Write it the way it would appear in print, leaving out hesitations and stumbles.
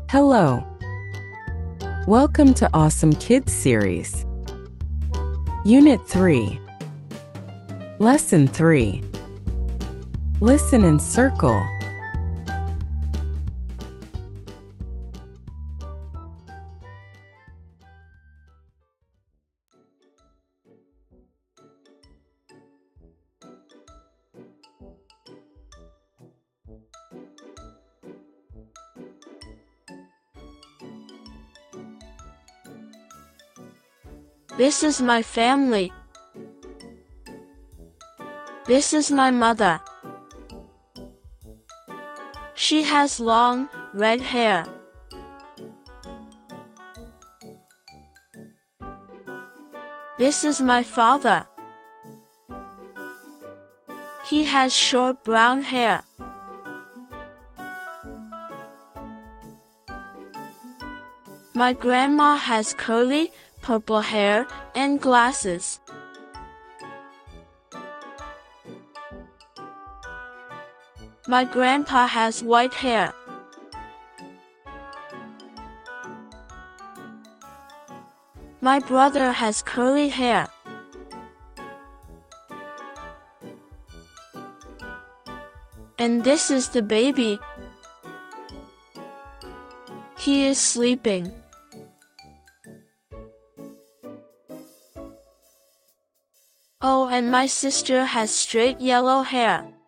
Hello. Welcome to Awesome Kids Series. Unit 3. Lesson 3. Listen and circle. This is my family. This is my mother. She has long, red hair. This is my father. He has short brown hair. My grandma has curly, purple hair and glasses. My grandpa has white hair. My brother has curly hair. And this is the baby. He is sleeping. Oh, and my sister has straight yellow hair.